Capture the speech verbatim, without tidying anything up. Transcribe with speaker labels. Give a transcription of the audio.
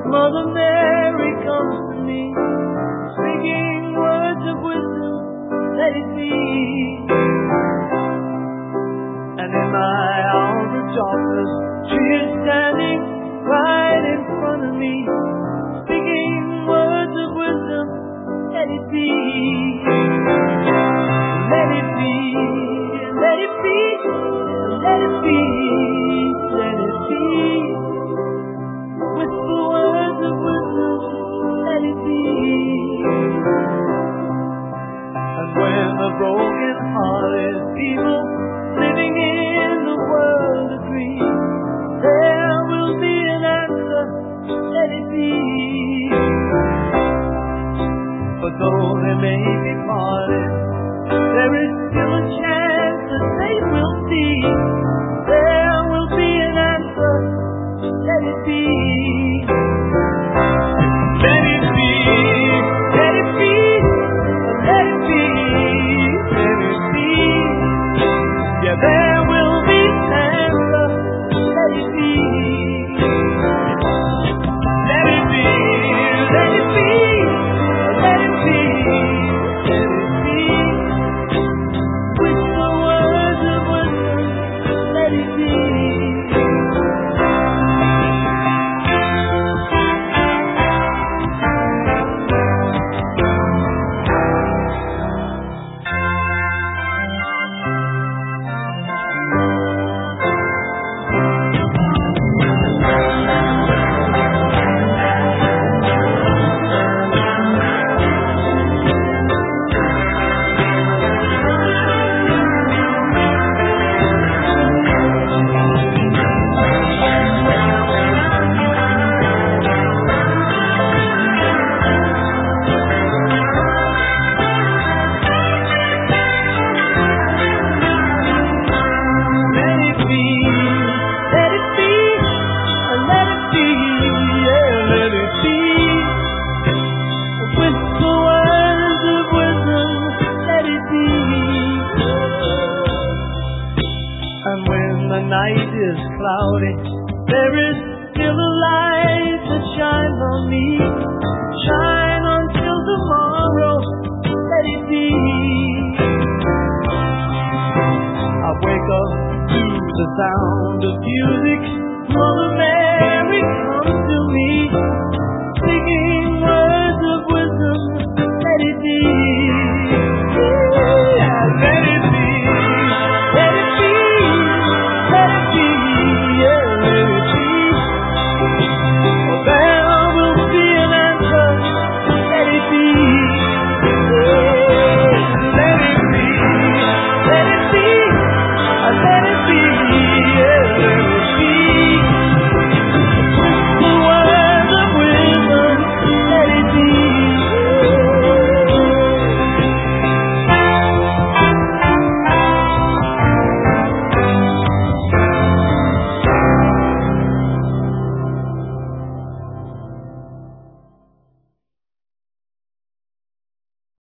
Speaker 1: Mother Mary comes to me, speaking words of wisdom, let it be. And in my hour of darkness, she is standing right in front of me, speaking words of wisdom, let it be. Let it be, let it be, let it be, let it be. Whisper words of wisdom, let it be. And when the broken-hearted people living in the world agree, there will be an answer, let it be. But though they may be parted, there is still a chance that they will see. There will be an answer, let it be. Let it be, let it be, let it be, let it be. Yeah, there will be an answer, let it be. Let it be, let it be, let it be, let it be. With the words of wisdom, let it be. And when the night is cloudy, there is still a light that shines on me. Shine until tomorrow, let it be. I wake up to the sound of music. Mother Mary comes to me, singing words of wisdom, let it be. Yeah, let it be, let it be. Let it be, yeah, let it be. Oh, there will be an answer, let it be. Yeah, let it be, let it be, let it be.